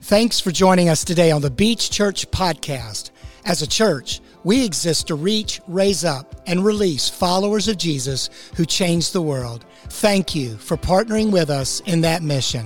Thanks for joining us today on the Beach Church Podcast. As a church, we exist to reach, raise up, and release followers of Jesus who change the world. Thank you for partnering with us in that mission.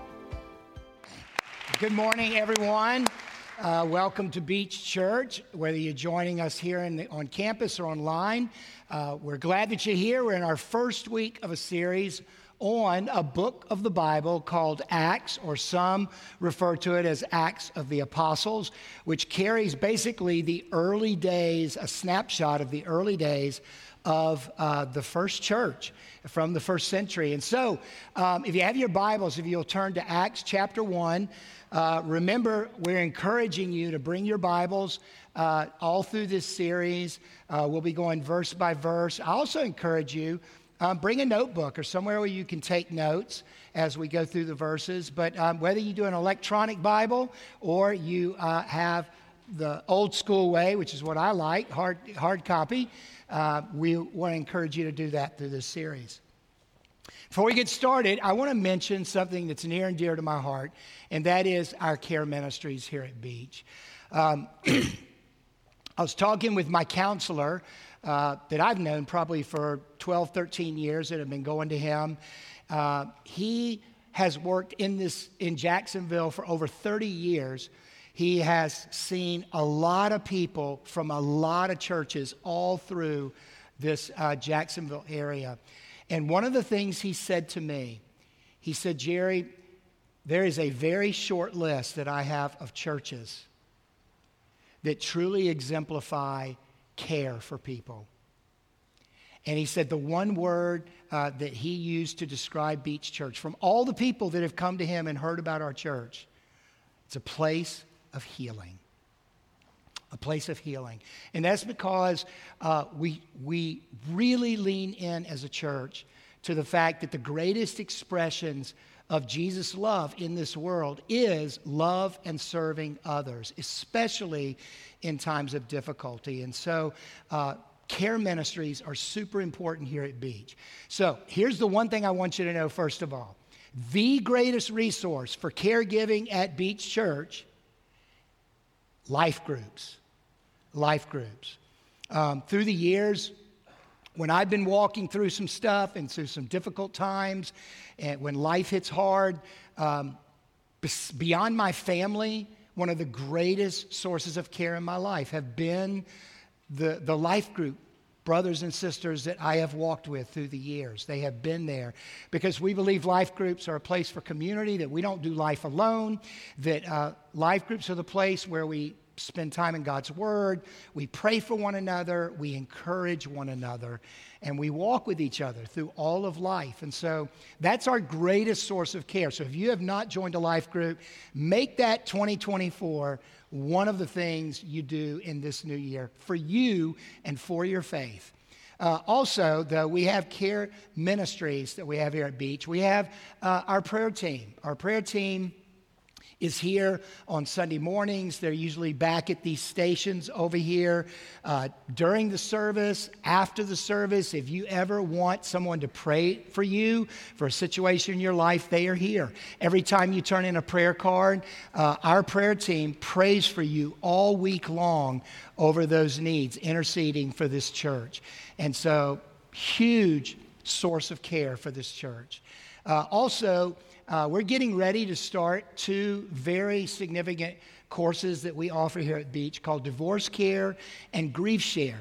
Good morning, everyone. Welcome to Beach Church, whether you're joining us here on campus or online. We're glad that you're here. We're in our first week of a series on a book of the Bible called Acts, or some refer to it as Acts of the Apostles, which carries basically the early days, a snapshot of the early days of the first church from the first century. And so, if you have your Bibles, if you'll turn to Acts chapter 1, remember, we're encouraging you to bring your Bibles all through this series. We'll be going verse by verse. I also encourage you, bring a notebook or somewhere where you can take notes as we go through the verses. But whether you do an electronic Bible or you have the old school way, which is what I like, hard copy, we want to encourage you to do that through this series. Before we get started, I want to mention something that's near and dear to my heart, and that is our care ministries here at Beach. I was talking with my counselor that I've known probably for 12, 13 years that have been going to him. He has worked in Jacksonville for over 30 years. He has seen a lot of people from a lot of churches all through this Jacksonville area. And one of the things he said to me, he said, "Jerry, there is a very short list that I have of churches that truly exemplify care for people." And he said the one word that he used to describe Beach Church, from all the people that have come to him and heard about our church, it's a place of healing. A place of healing. And that's because we really lean in as a church to the fact that the greatest expressions of Jesus' love in this world is love and serving others, especially in times of difficulty. And so care ministries are super important here at Beach. So here's the one thing I want you to know first of all. The greatest resource for caregiving at Beach Church, life groups. Life groups. Through the years, when I've been walking through some stuff and through some difficult times, and when life hits hard, beyond my family, one of the greatest sources of care in my life have been the life group brothers and sisters that I have walked with through the years. They have been there because we believe life groups are a place for community, that we don't do life alone, that life groups are the place where we spend time in God's Word, we pray for one another, we encourage one another, and we walk with each other through all of life. And so that's our greatest source of care. So if you have not joined a life group, make that 2024 one of the things you do in this new year for you and for your faith. Also, though, we have care ministries that we have here at Beach. We have our prayer team. Our prayer team is here on Sunday mornings. They're usually back at these stations over here during the service, after the service. If you ever want someone to pray for you for a situation in your life, they are here. Every time you turn in a prayer card, our prayer team prays for you all week long over those needs, interceding for this church. And so, huge source of care for this church. Also, we're getting ready to start two very significant courses that we offer here at Beach called Divorce Care and Grief Share.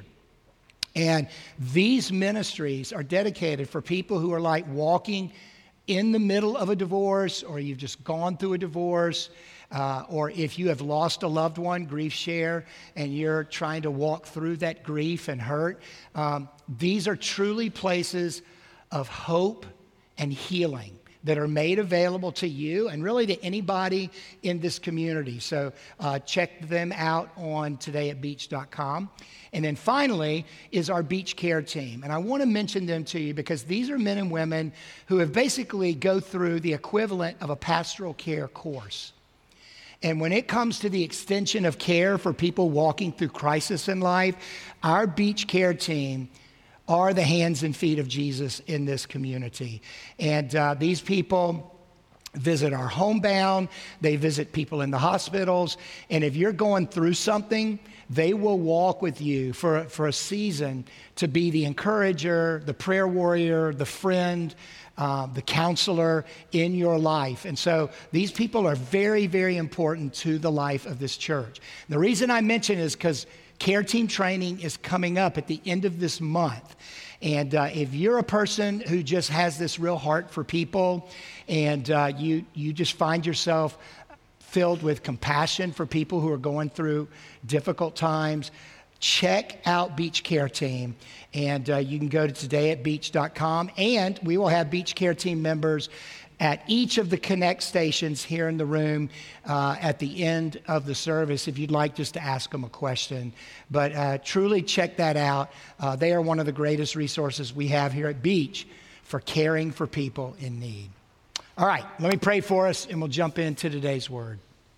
And these ministries are dedicated for people who are like walking in the middle of a divorce, or you've just gone through a divorce, or if you have lost a loved one, Grief Share, and you're trying to walk through that grief and hurt. These are truly places of hope and healing that are made available to you and really to anybody in this community. So check them out on todayatbeach.com. And then finally is our Beach Care team. And I want to mention them to you because these are men and women who have basically go through the equivalent of a pastoral care course. And when it comes to the extension of care for people walking through crisis in life, our Beach Care team are the hands and feet of Jesus in this community. And these people visit our homebound. They visit people in the hospitals. And if you're going through something, they will walk with you for a season to be the encourager, the prayer warrior, the friend, the counselor in your life. And so these people are very, very important to the life of this church. The reason I mention is because Care Team training is coming up at the end of this month. And if you're a person who just has this real heart for people and you just find yourself filled with compassion for people who are going through difficult times, check out Beach Care Team. And you can go to todayatbeach.com. And we will have Beach Care Team members at each of the Connect stations here in the room at the end of the service if you'd like just to ask them a question. But truly check that out. They are one of the greatest resources we have here at Beach for caring for people in need. All right, let me pray for us and we'll jump into today's word.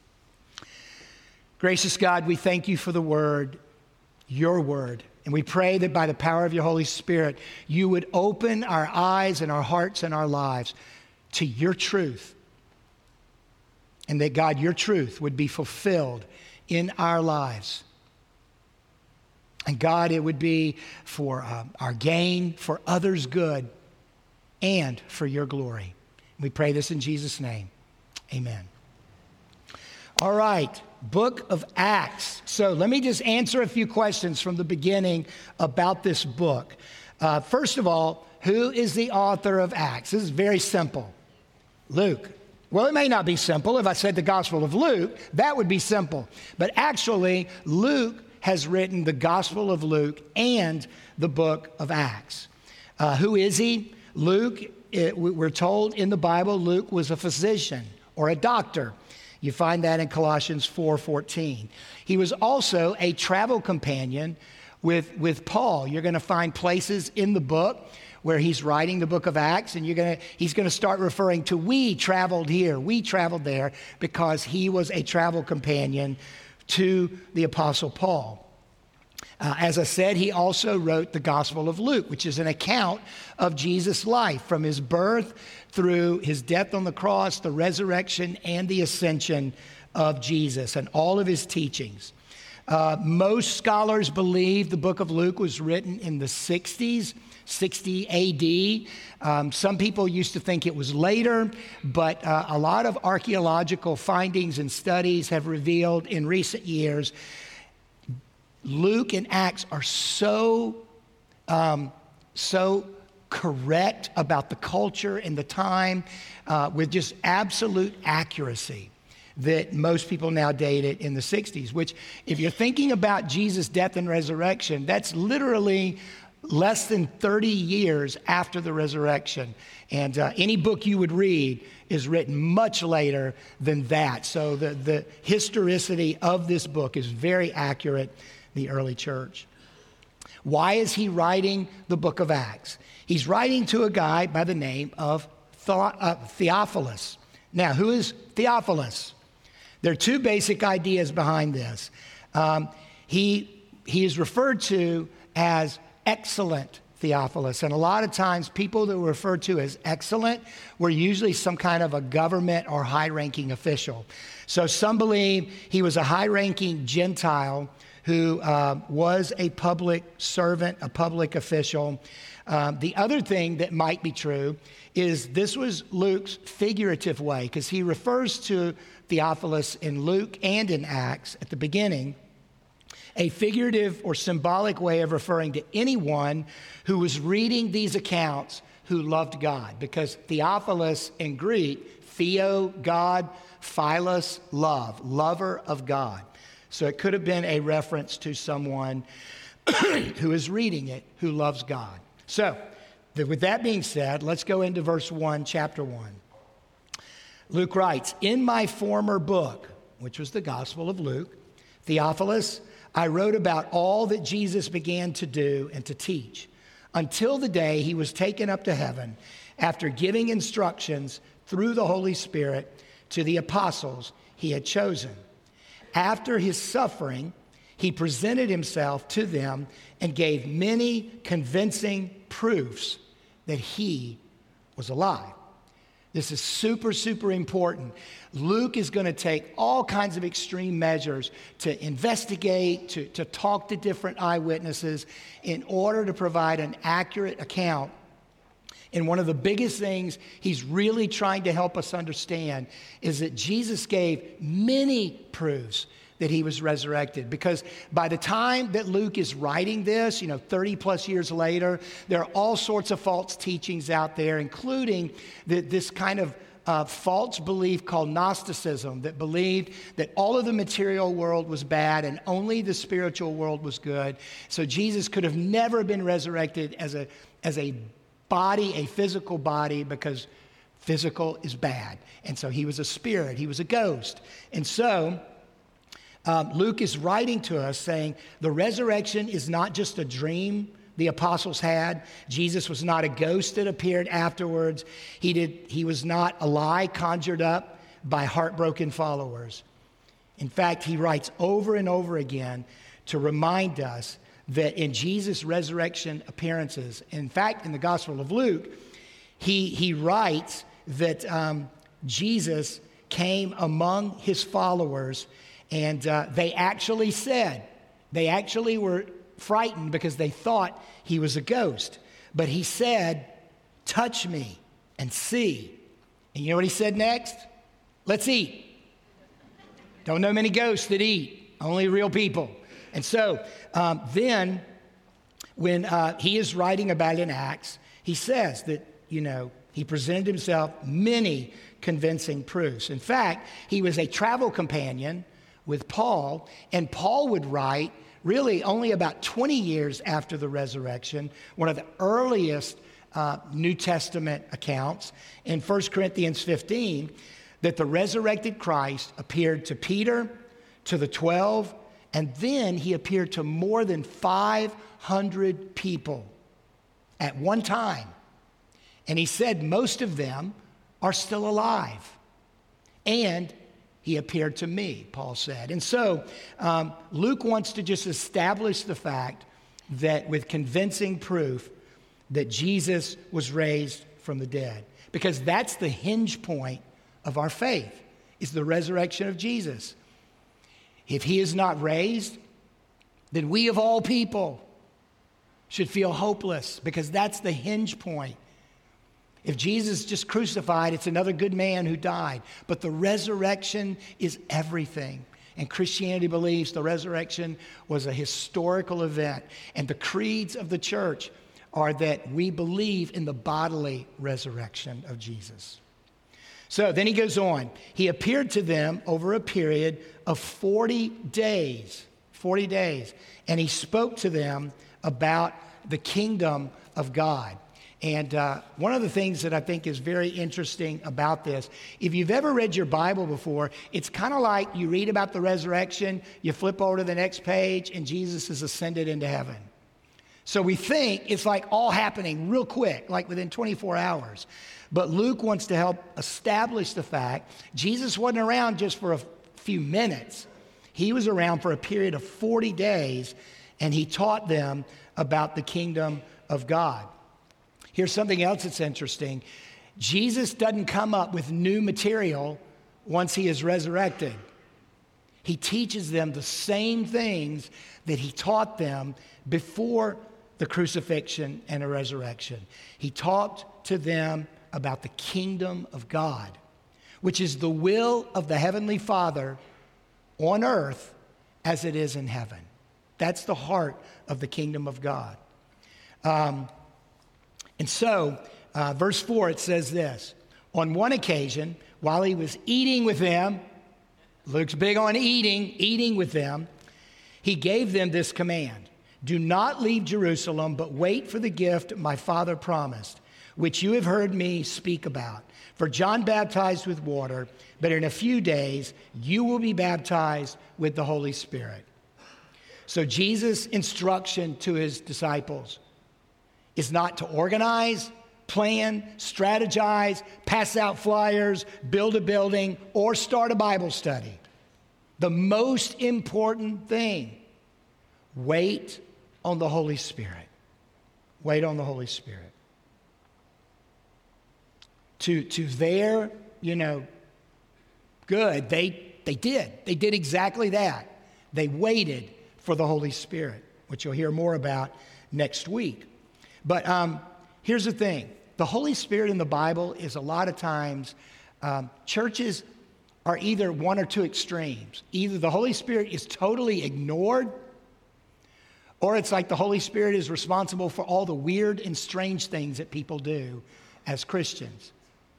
Gracious God, we thank you for the word, your word. And we pray that by the power of your Holy Spirit, you would open our eyes and our hearts and our lives to your truth. And that, God, your truth would be fulfilled in our lives. And God, it would be for our gain, for others' good, and for your glory. We pray this in Jesus' name. Amen. All right, Book of Acts. So let me just answer a few questions from the beginning about this book. First of all, who is the author of Acts? This is very simple. Luke. Well, it may not be simple. If I said the Gospel of Luke, that would be simple. But actually, Luke has written the Gospel of Luke and the book of Acts. Who is he? Luke, we're told in the Bible, Luke was a physician or a doctor. You find that in Colossians 4:14. He was also a travel companion with Paul. You're going to find places in the book where he's writing the book of Acts, and he's going to start referring to we traveled here, we traveled there, because he was a travel companion to the Apostle Paul. As I said, he also wrote the Gospel of Luke, which is an account of Jesus' life from his birth through his death on the cross, the resurrection, and the ascension of Jesus, and all of his teachings. Most scholars believe the book of Luke was written in the 60s, 60 AD. Some people used to think it was later, but a lot of archaeological findings and studies have revealed in recent years Luke and Acts are so correct about the culture and the time with just absolute accuracy that most people now date it in the 60s, which if you're thinking about Jesus' death and resurrection, that's literally less than 30 years after the resurrection. And any book you would read is written much later than that. So the historicity of this book is very accurate, the early church. Why is he writing the book of Acts? He's writing to a guy by the name of Theophilus. Now, who is Theophilus? There are two basic ideas behind this. He is referred to as excellent Theophilus. And a lot of times people that were referred to as excellent were usually some kind of a government or high-ranking official. So some believe he was a high-ranking Gentile who was a public servant, a public official. The other thing that might be true is this was Luke's figurative way, because he refers to Theophilus in Luke and in Acts at the beginning, a figurative or symbolic way of referring to anyone who was reading these accounts who loved God. Because Theophilus in Greek, Theo, God, Philos, love, lover of God. So it could have been a reference to someone who is reading it, who loves God. So with that being said, let's go into verse 1, chapter 1. Luke writes, "In my former book," which was the Gospel of Luke, "Theophilus, I wrote about all that Jesus began to do and to teach until the day he was taken up to heaven after giving instructions through the Holy Spirit to the apostles he had chosen. After his suffering, he presented himself to them and gave many convincing proofs that he was alive." This is super, super important. Luke is going to take all kinds of extreme measures to investigate, to talk to different eyewitnesses in order to provide an accurate account. And one of the biggest things he's really trying to help us understand is that Jesus gave many proofs that he was resurrected. Because by the time that Luke is writing this, 30 plus years later, there are all sorts of false teachings out there, including this kind of false belief called Gnosticism that believed that all of the material world was bad and only the spiritual world was good. So Jesus could have never been resurrected as a body, a physical body, because physical is bad. And so he was a spirit, he was a ghost. And so Luke is writing to us saying the resurrection is not just a dream the apostles had. Jesus was not a ghost that appeared afterwards. He was not a lie conjured up by heartbroken followers. In fact, he writes over and over again to remind us that in Jesus' resurrection appearances, in fact, in the Gospel of Luke, he writes that Jesus came among his followers, and they actually were frightened because they thought he was a ghost. But he said, "Touch me and see." And you know what he said next? "Let's eat." Don't know many ghosts that eat, only real people. And so then when he is writing about it in Acts, he says that, he presented himself many convincing proofs. In fact, he was a travel companion with Paul, and Paul would write really only about 20 years after the resurrection, one of the earliest New Testament accounts in 1 Corinthians 15, that the resurrected Christ appeared to Peter, to the 12, and then he appeared to more than 500 people at one time. And he said most of them are still alive. And he appeared to me, Paul said. And so Luke wants to just establish the fact that with convincing proof that Jesus was raised from the dead. Because that's the hinge point of our faith, is the resurrection of Jesus. If he is not raised, then we of all people should feel hopeless, because that's the hinge point. If Jesus is just crucified, it's another good man who died. But the resurrection is everything. And Christianity believes the resurrection was a historical event. And the creeds of the church are that we believe in the bodily resurrection of Jesus. So then he goes on. He appeared to them over a period of 40 days. 40 days. And he spoke to them about the kingdom of God. And one of the things that I think is very interesting about this, if you've ever read your Bible before, it's kind of like you read about the resurrection, you flip over to the next page, and Jesus is ascended into heaven. So we think it's like all happening real quick, like within 24 hours. But Luke wants to help establish the fact Jesus wasn't around just for a few minutes. He was around for a period of 40 days, and he taught them about the kingdom of God. Here's something else that's interesting. Jesus doesn't come up with new material once he is resurrected. He teaches them the same things that he taught them before the crucifixion and the resurrection. He talked to them about the kingdom of God, which is the will of the Heavenly Father on earth as it is in heaven. That's the heart of the kingdom of God. And so, verse 4, it says this. On one occasion, while he was eating with them, Luke's big on eating with them, he gave them this command. Do not leave Jerusalem, but wait for the gift my Father promised, which you have heard me speak about. For John baptized with water, but in a few days you will be baptized with the Holy Spirit. So Jesus' instruction to his disciples is not to organize, plan, strategize, pass out flyers, build a building, or start a Bible study. The most important thing, wait on the Holy Spirit. Wait on the Holy Spirit. to their, good, they did. They did exactly that. They waited for the Holy Spirit, which you'll hear more about next week. But here's the thing. The Holy Spirit in the Bible is a lot of times, churches are either one or two extremes. Either the Holy Spirit is totally ignored, or it's like the Holy Spirit is responsible for all the weird and strange things that people do as Christians.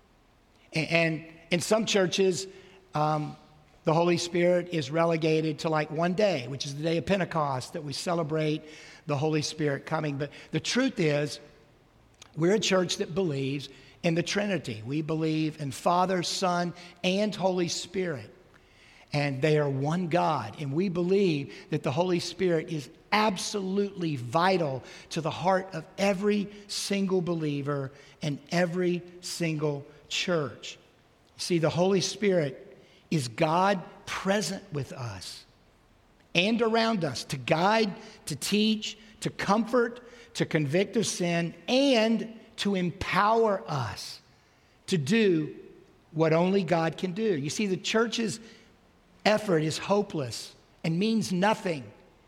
And in some churches, the Holy Spirit is relegated to like one day, which is the day of Pentecost, that we celebrate the Holy Spirit coming. But the truth is, we're a church that believes in the Trinity. We believe in Father, Son, and Holy Spirit. And they are one God. And we believe that the Holy Spirit is absolutely vital to the heart of every single believer and every single church. See, the Holy Spirit is God present with us and around us to guide, to teach, to comfort, to convict of sin, and to empower us to do what only God can do. You see, the church's effort is hopeless and means nothing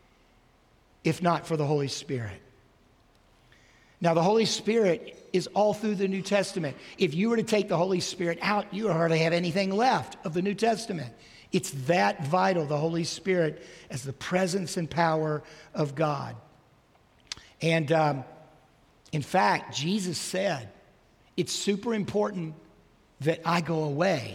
if not for the Holy Spirit. Now, the Holy Spirit is all through the New Testament. If you were to take the Holy Spirit out, you hardly have anything left of the New Testament. It's that vital, the Holy Spirit, as the presence and power of God. And in fact, Jesus said, it's super important that I go away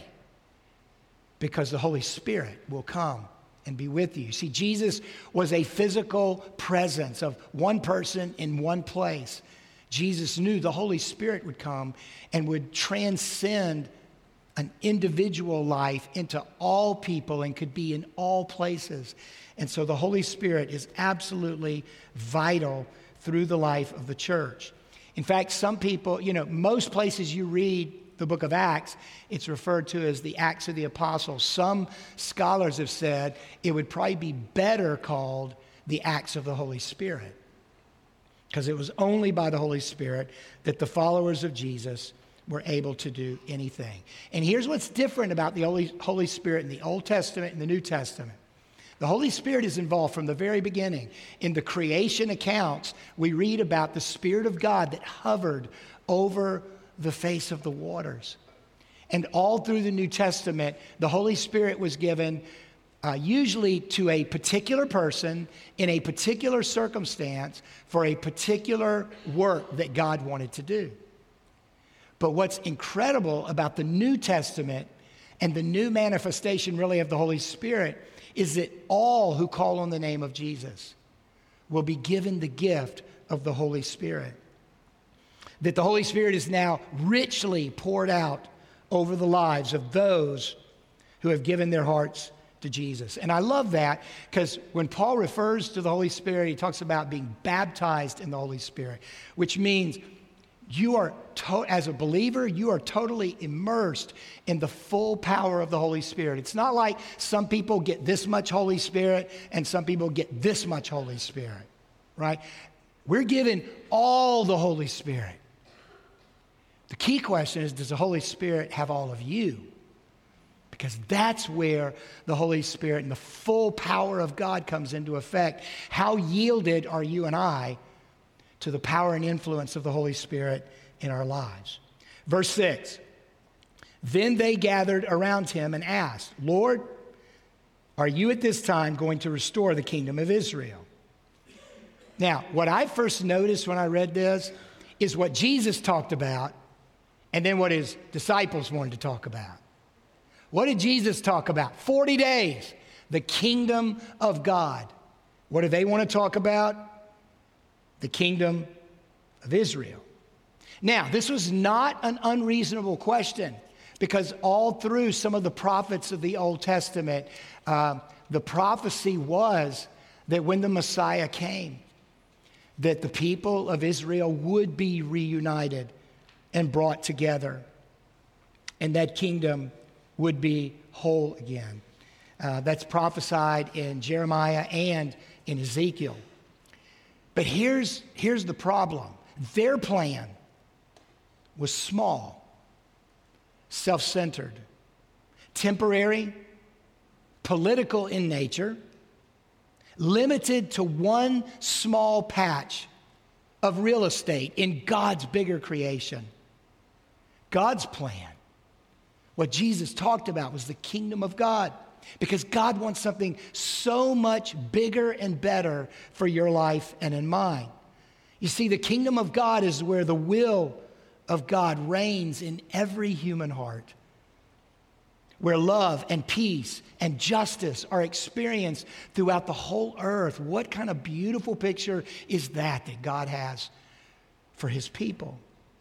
because the Holy Spirit will come and be with you. See, Jesus was a physical presence of one person in one place. Jesus knew the Holy Spirit would come and would transcend an individual life into all people and could be in all places. And so the Holy Spirit is absolutely vital through the life of the church. In fact, some people, most places you read the book of Acts, it's referred to as the Acts of the Apostles. Some scholars have said it would probably be better called the Acts of the Holy Spirit, because it was only by the Holy Spirit that the followers of Jesus were able to do anything. And here's what's different about the Holy Spirit in the Old Testament and the New Testament. The Holy Spirit is involved from the very beginning. In the creation accounts, we read about the Spirit of God that hovered over the face of the waters. And all through the New Testament, the Holy Spirit was given usually to a particular person in a particular circumstance for a particular work that God wanted to do. But what's incredible about the New Testament and the new manifestation really of the Holy Spirit is that all who call on the name of Jesus will be given the gift of the Holy Spirit. That the Holy Spirit is now richly poured out over the lives of those who have given their hearts to Jesus. And I love that, because when Paul refers to the Holy Spirit, he talks about being baptized in the Holy Spirit, which means you are, as a believer, you are totally immersed in the full power of the Holy Spirit. It's not like some people get this much Holy Spirit and some people get this much Holy Spirit, right? We're given all the Holy Spirit. The key question is, does the Holy Spirit have all of you? Because that's where the Holy Spirit and the full power of God comes into effect. How yielded are you and I to the power and influence of the Holy Spirit in our lives? Verse 6, then they gathered around him and asked, Lord, are you at this time going to restore the kingdom of Israel? Now, what I first noticed when I read this is what Jesus talked about and then what his disciples wanted to talk about. What did Jesus talk about? 40 days, the kingdom of God. What do they want to talk about? The kingdom of Israel. Now, this was not an unreasonable question, because all through some of the prophets of the Old Testament, the prophecy was that when the Messiah came, that the people of Israel would be reunited and brought together, and that kingdom would be whole again. That's prophesied in Jeremiah and in Ezekiel. But here's the problem. Their plan was small. self-centered, temporary, political in nature, limited to one small patch of real estate in God's bigger creation. God's plan, what Jesus talked about, was the kingdom of God, because God wants something so much bigger and better for your life and in mine. You see, the kingdom of God is where the will of God reigns in every human heart, where love and peace and justice are experienced throughout the whole earth. What kind of beautiful picture is that God has for his people?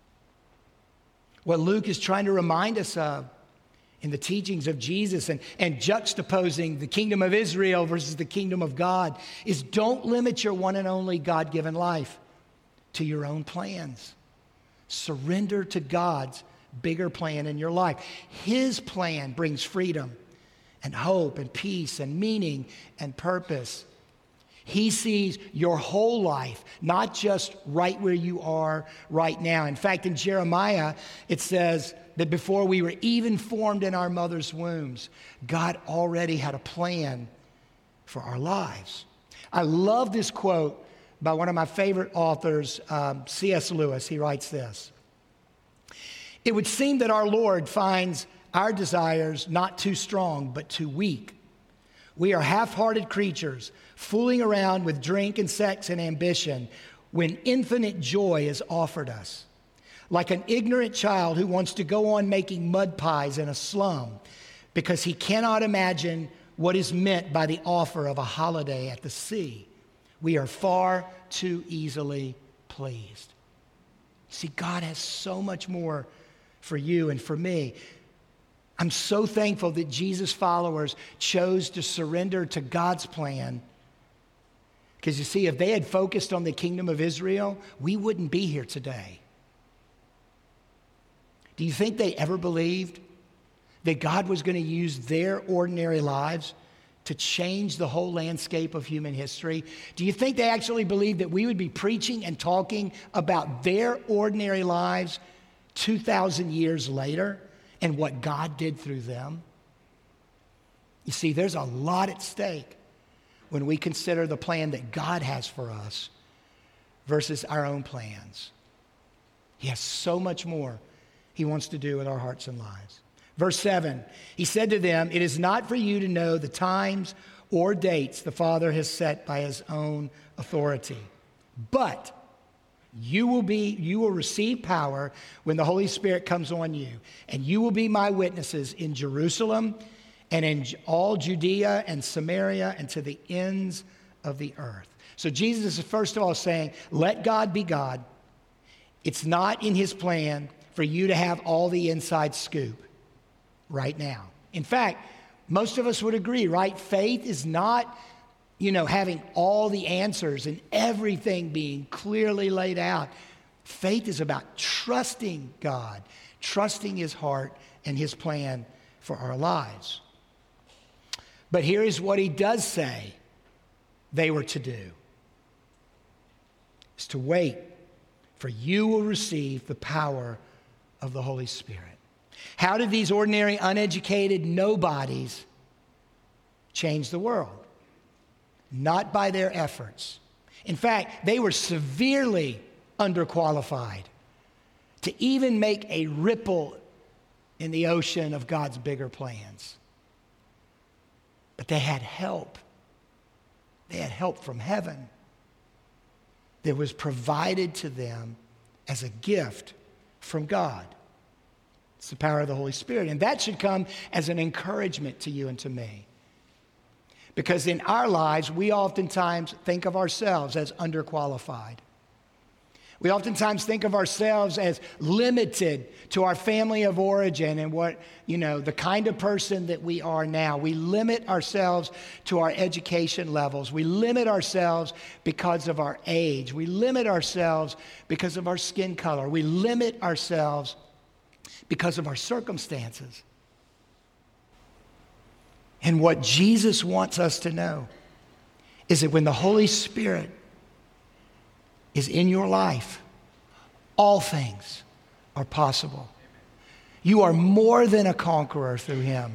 What Luke is trying to remind us of in the teachings of Jesus and juxtaposing the kingdom of Israel versus the kingdom of God is, don't limit your one and only God-given life to your own plans. Surrender to God's bigger plan in your life. His plan brings freedom and hope and peace and meaning and purpose. He sees your whole life, not just right where you are right now. In fact, in Jeremiah, it says that before we were even formed in our mother's wombs, God already had a plan for our lives. I love this quote by one of my favorite authors, C.S. Lewis. He writes this: "It would seem that our Lord finds our desires not too strong, but too weak. We are half-hearted creatures, fooling around with drink and sex and ambition when infinite joy is offered us. Like an ignorant child who wants to go on making mud pies in a slum because he cannot imagine what is meant by the offer of a holiday at the sea. We are far too easily pleased." See, God has so much more for you and for me. I'm so thankful that Jesus' followers chose to surrender to God's plan. Because you see, if they had focused on the kingdom of Israel, we wouldn't be here today. Do you think they ever believed that God was going to use their ordinary lives to change the whole landscape of human history? Do you think they actually believed that we would be preaching and talking about their ordinary lives 2,000 years later and what God did through them? You see, there's a lot at stake when we consider the plan that God has for us versus our own plans. He has so much more he wants to do with our hearts and lives. Verse 7, he said to them, "It is not for you to know the times or dates the Father has set by his own authority, but you will receive power when the Holy Spirit comes on you, and you will be my witnesses in Jerusalem and in all Judea and Samaria and to the ends of the earth." So Jesus is first of all saying, let God be God. It's not in his plan for you to have all the inside scoop right now. In fact, most of us would agree, right? Faith is not, having all the answers and everything being clearly laid out. Faith is about trusting God, trusting his heart and his plan for our lives. But here is what he does say they were to do. Is to wait, for you will receive the power of the Holy Spirit. How did these ordinary, uneducated nobodies change the world? Not by their efforts. In fact, they were severely underqualified to even make a ripple in the ocean of God's bigger plans. But they had help. They had help from heaven that was provided to them as a gift from God. It's the power of the Holy Spirit. And that should come as an encouragement to you and to me. Because in our lives, we oftentimes think of ourselves as underqualified. We oftentimes think of ourselves as limited to our family of origin and the kind of person that we are now. We limit ourselves to our education levels. We limit ourselves because of our age. We limit ourselves because of our skin color. We limit ourselves because of our circumstances. And what Jesus wants us to know is that when the Holy Spirit is in your life, all things are possible. You are more than a conqueror through him.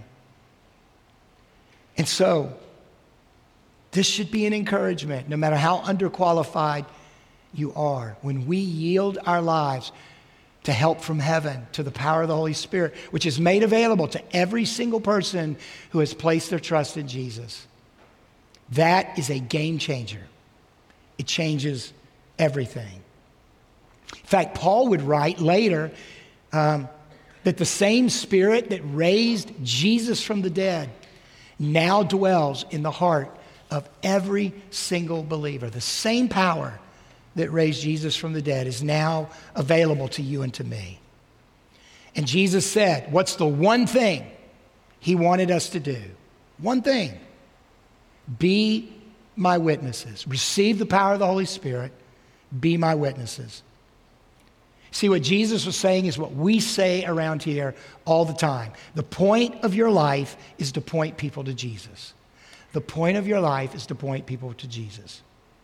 And so, this should be an encouragement, no matter how underqualified you are. When we yield our lives to help from heaven, to the power of the Holy Spirit, which is made available to every single person who has placed their trust in Jesus, that is a game changer. It changes everything. In fact, Paul would write later that the same Spirit that raised Jesus from the dead now dwells in the heart of every single believer. The same power that raised Jesus from the dead is now available to you and to me. And Jesus said, what's the one thing he wanted us to do? One thing. Be my witnesses. Receive the power of the Holy Spirit. Be my witnesses. See, what Jesus was saying is what we say around here all the time. The point of your life is to point people to Jesus. The point of your life is to point people to Jesus.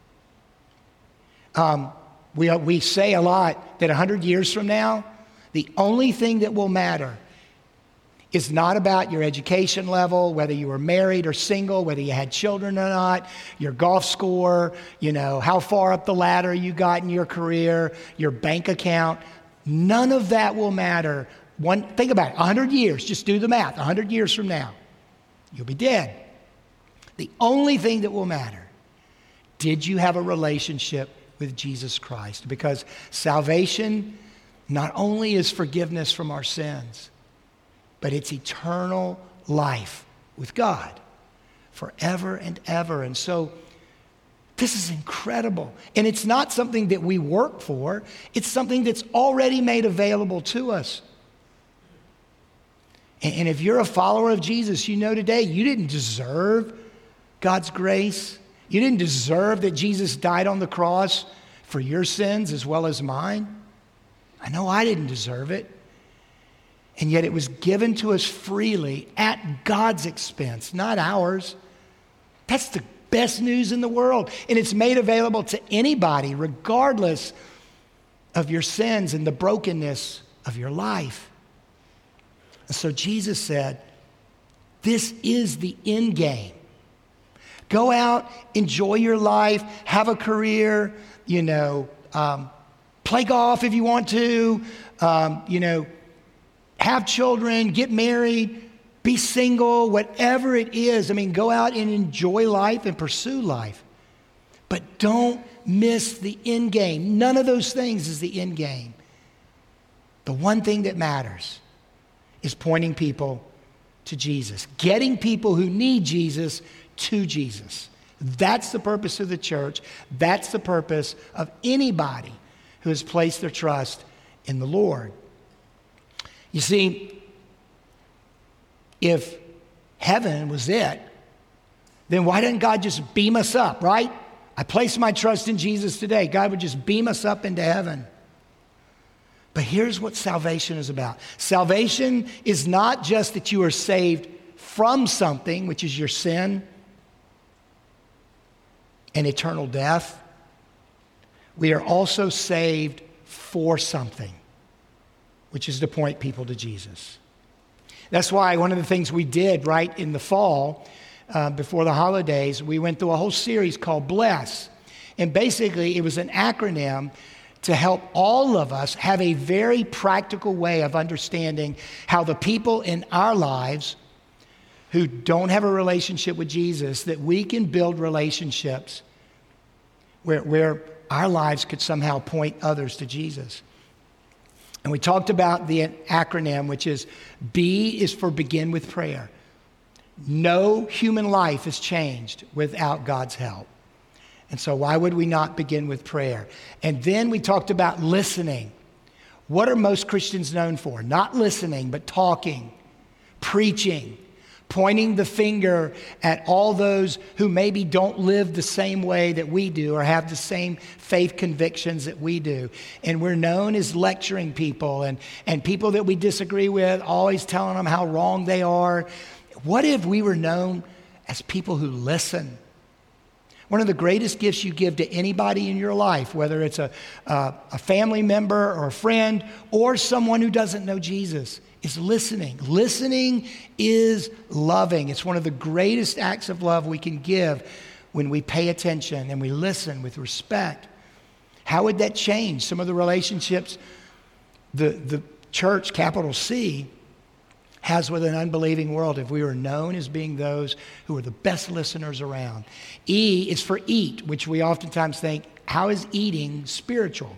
We say a lot that 100 years from now, the only thing that will matter is not about your education level, whether you were married or single, whether you had children or not, your golf score, how far up the ladder you got in your career, your bank account. None of that will matter. Think about it, 100 years, just do the math. 100 years from now, you'll be dead. The only thing that will matter, did you have a relationship with Jesus Christ? Because salvation not only is forgiveness from our sins, but it's eternal life with God forever and ever. And so this is incredible. And it's not something that we work for. It's something that's already made available to us. And if you're a follower of Jesus, you know today you didn't deserve God's grace. You didn't deserve that Jesus died on the cross for your sins as well as mine. I know I didn't deserve it. And yet it was given to us freely at God's expense, not ours. That's the best news in the world. And it's made available to anybody, regardless of your sins and the brokenness of your life. And so Jesus said, this is the end game. Go out, enjoy your life, have a career, play golf if you want to, have children, get married, be single, whatever it is. Go out and enjoy life and pursue life. But don't miss the end game. None of those things is the end game. The one thing that matters is pointing people to Jesus, getting people who need Jesus to Jesus. That's the purpose of the church. That's the purpose of anybody who has placed their trust in the Lord. You see, if heaven was it, then why didn't God just beam us up, right? I place my trust in Jesus today. God would just beam us up into heaven. But here's what salvation is about. Salvation is not just that you are saved from something, which is your sin and eternal death. We are also saved for something, which is to point people to Jesus. That's why one of the things we did right in the fall, before the holidays, we went through a whole series called Bless. And basically, it was an acronym to help all of us have a very practical way of understanding how the people in our lives who don't have a relationship with Jesus, that we can build relationships where our lives could somehow point others to Jesus. And we talked about the acronym, which is B is for begin with prayer. No human life is changed without God's help. And so why would we not begin with prayer? And then we talked about listening. What are most Christians known for? Not listening, but talking, preaching, pointing the finger at all those who maybe don't live the same way that we do or have the same faith convictions that we do. And we're known as lecturing people and people that we disagree with, always telling them how wrong they are. What if we were known as people who listen? One of the greatest gifts you give to anybody in your life, whether it's a family member or a friend or someone who doesn't know Jesus, is listening. Listening is loving. It's one of the greatest acts of love we can give when we pay attention and we listen with respect. How would that change some of the relationships the church, capital C, has with an unbelieving world if we were known as being those who are the best listeners around? E is for eat, which we oftentimes think, how is eating spiritual?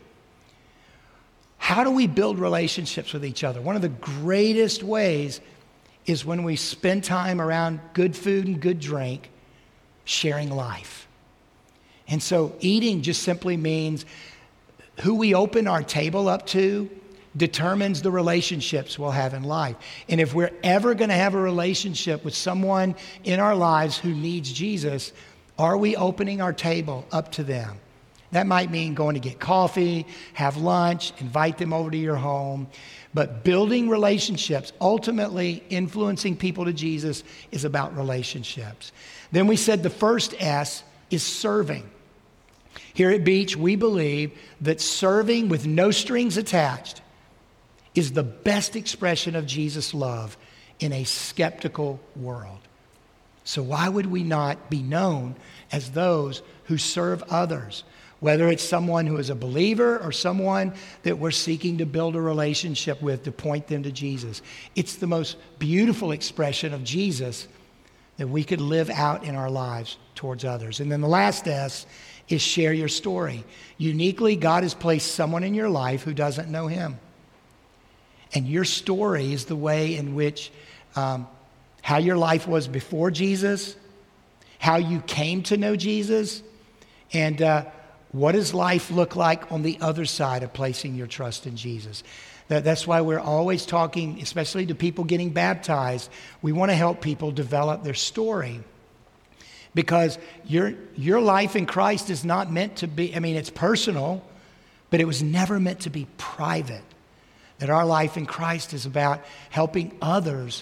How do we build relationships with each other? One of the greatest ways is when we spend time around good food and good drink, sharing life. And so eating just simply means who we open our table up to determines the relationships we'll have in life. And if we're ever going to have a relationship with someone in our lives who needs Jesus, are we opening our table up to them? That might mean going to get coffee, have lunch, invite them over to your home. But building relationships, ultimately influencing people to Jesus, is about relationships. Then we said the first S is serving. Here at Beach, we believe that serving with no strings attached is the best expression of Jesus' love in a skeptical world. So why would we not be known as those who serve others, whether it's someone who is a believer or someone that we're seeking to build a relationship with to point them to Jesus? It's the most beautiful expression of Jesus that we could live out in our lives towards others. And then the last S is share your story. Uniquely, God has placed someone in your life who doesn't know him. And your story is the way in which how your life was before Jesus, how you came to know Jesus, and what does life look like on the other side of placing your trust in Jesus. That's why we're always talking, especially to people getting baptized. We want to help people develop their story. Because your life in Christ is not meant to be, it's personal, but it was never meant to be private. That our life in Christ is about helping others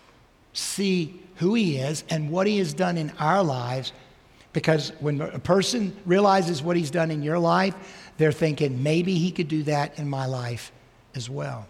see who he is and what he has done in our lives. Because when a person realizes what he's done in your life, they're thinking, maybe he could do that in my life as well.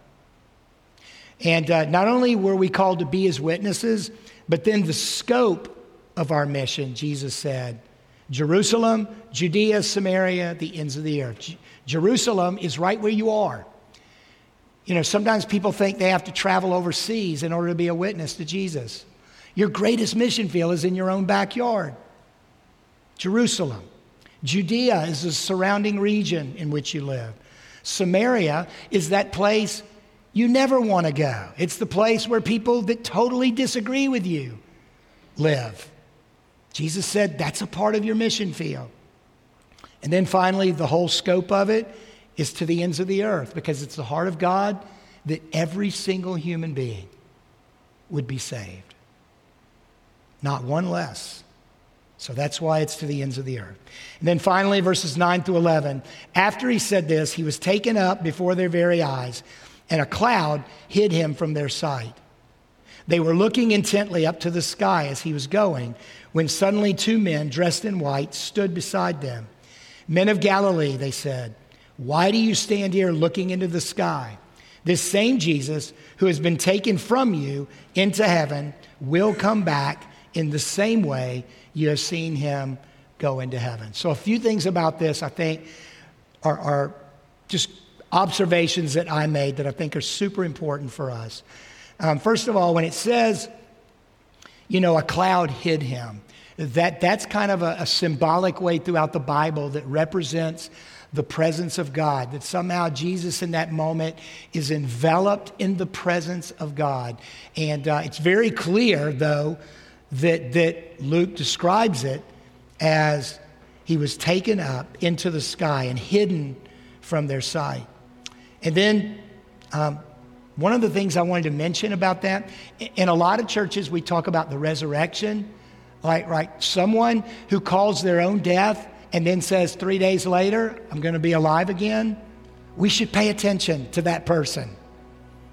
And not only were we called to be his witnesses, but then the scope of our mission, Jesus said, Jerusalem, Judea, Samaria, the ends of the earth. Jerusalem is right where you are. Sometimes people think they have to travel overseas in order to be a witness to Jesus. Your greatest mission field is in your own backyard. Jerusalem. Judea is the surrounding region in which you live. Samaria is that place you never want to go. It's the place where people that totally disagree with you live. Jesus said that's a part of your mission field. And then finally, the whole scope of it is to the ends of the earth, because it's the heart of God that every single human being would be saved. Not one less. So that's why it's to the ends of the earth. And then finally, verses 9 through 11, after he said this, he was taken up before their very eyes, and a cloud hid him from their sight. They were looking intently up to the sky as he was going, when suddenly two men dressed in white stood beside them. Men of Galilee, they said, why do you stand here looking into the sky? This same Jesus who has been taken from you into heaven will come back in the same way you have seen him go into heaven. So a few things about this I think are just observations that I made that I think are super important for us. First of all, when it says, a cloud hid him, that's kind of a symbolic way throughout the Bible that represents the presence of God, that somehow Jesus in that moment is enveloped in the presence of God. And it's very clear, though, that Luke describes it as he was taken up into the sky and hidden from their sight. And then one of the things I wanted to mention about that, in a lot of churches we talk about the resurrection, like someone who calls their own death and then says 3 days later, I'm going to be alive again. We should pay attention to that person.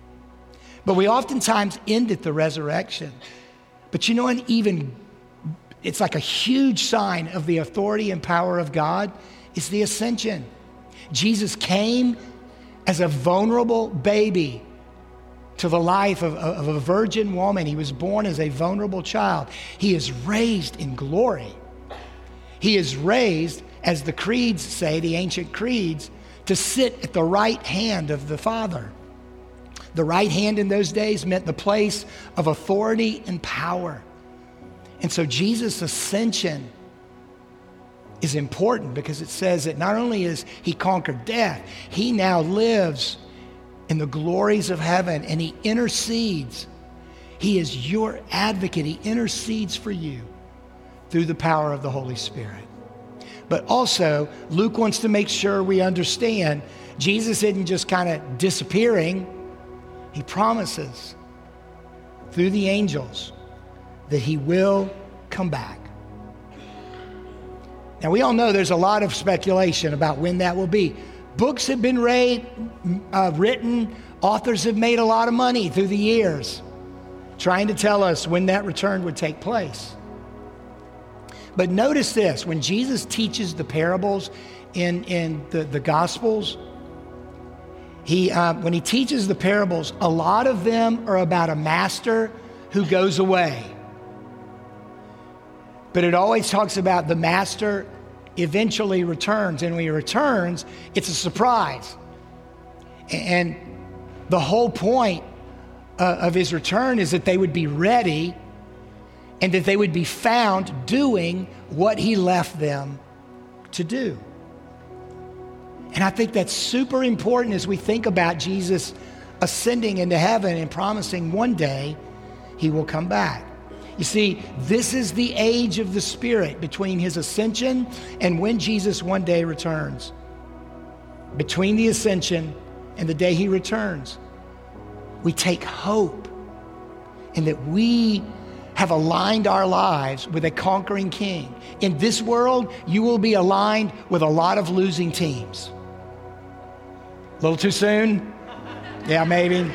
But we oftentimes end at the resurrection. But an even it's like a huge sign of the authority and power of God, is the ascension. Jesus came as a vulnerable baby to the life of a virgin woman. He was born as a vulnerable child. He is raised in glory. He is raised, as the creeds say, the ancient creeds, to sit at the right hand of the Father. The right hand in those days meant the place of authority and power. And so Jesus' ascension is important because it says that not only is he conquered death, he now lives in the glories of heaven, and he intercedes. He is your advocate. He intercedes for you through the power of the Holy Spirit. But also, Luke wants to make sure we understand Jesus isn't just kind of disappearing. He promises through the angels that he will come back. Now, we all know there's a lot of speculation about when that will be. Books have been written. Authors have made a lot of money through the years trying to tell us when that return would take place. But notice this, when Jesus teaches the parables in the Gospels, when he teaches the parables, a lot of them are about a master who goes away. But it always talks about the master eventually returns, and when he returns, it's a surprise. And the whole point of his return is that they would be ready and that they would be found doing what he left them to do. And I think that's super important as we think about Jesus ascending into heaven and promising one day he will come back. You see, this is the age of the Spirit between his ascension and when Jesus one day returns. Between the ascension and the day he returns, we take hope in that we have aligned our lives with a conquering king. In this world, you will be aligned with a lot of losing teams. A little too soon? Yeah, maybe.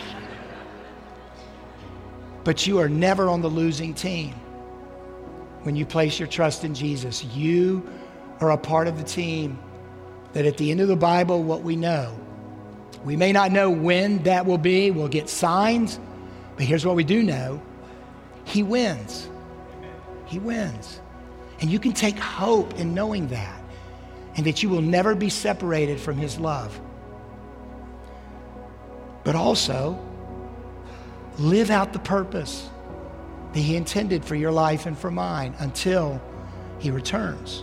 But you are never on the losing team when you place your trust in Jesus. You are a part of the team that at the end of the Bible, what we know, we may not know when that will be. We'll get signs, but here's what we do know. He wins. He wins. And you can take hope in knowing that, and that you will never be separated from his love. But also, live out the purpose that he intended for your life and for mine until he returns.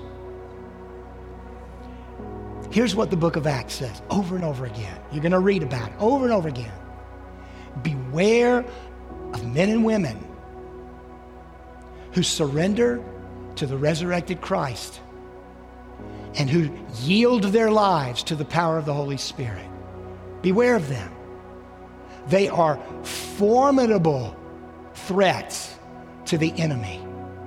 Here's what the book of Acts says over and over again. You're going to read about it over and over again. Beware of men and women who surrender to the resurrected Christ and who yield their lives to the power of the Holy Spirit. Beware of them. They are formidable threats to the enemy.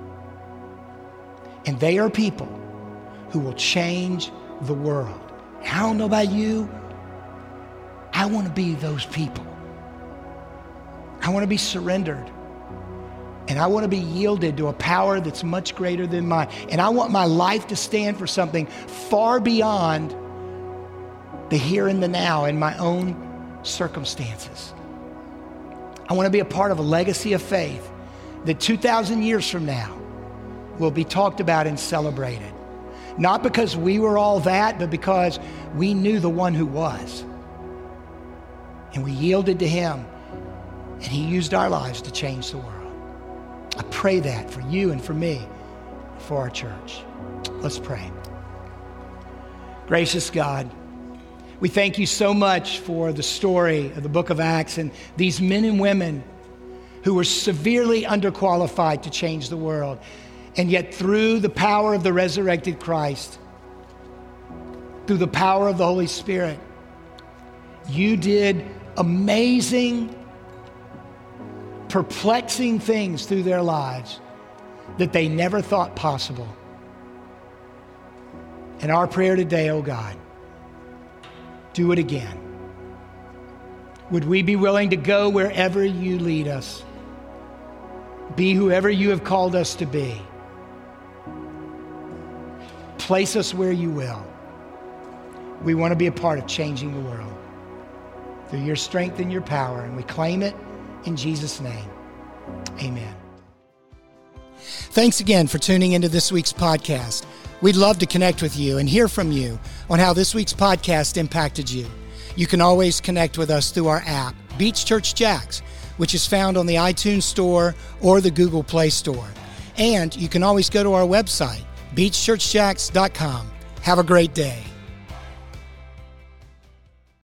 And they are people who will change the world. I don't know about you. I want to be those people. I want to be surrendered. And I want to be yielded to a power that's much greater than mine. And I want my life to stand for something far beyond the here and the now in my own circumstances. I want to be a part of a legacy of faith that 2,000 years from now will be talked about and celebrated. Not because we were all that, but because we knew the one who was. And we yielded to him, and he used our lives to change the world. I pray that for you and for me, for our church. Let's pray. Gracious God, we thank you so much for the story of the book of Acts and these men and women who were severely underqualified to change the world. And yet through the power of the resurrected Christ, through the power of the Holy Spirit, you did amazing, perplexing things through their lives that they never thought possible. And our prayer today, oh God, do it again. Would we be willing to go wherever you lead us, be whoever you have called us to be, place us where you will. We want to be a part of changing the world through your strength and your power, and we claim it in Jesus' name. Amen. Thanks again for tuning into this week's podcast. We'd love to connect with you and hear from you on how this week's podcast impacted you. You can always connect with us through our app, Beach Church Jax, which is found on the iTunes Store or the Google Play Store. And you can always go to our website, beachchurchjax.com. Have a great day.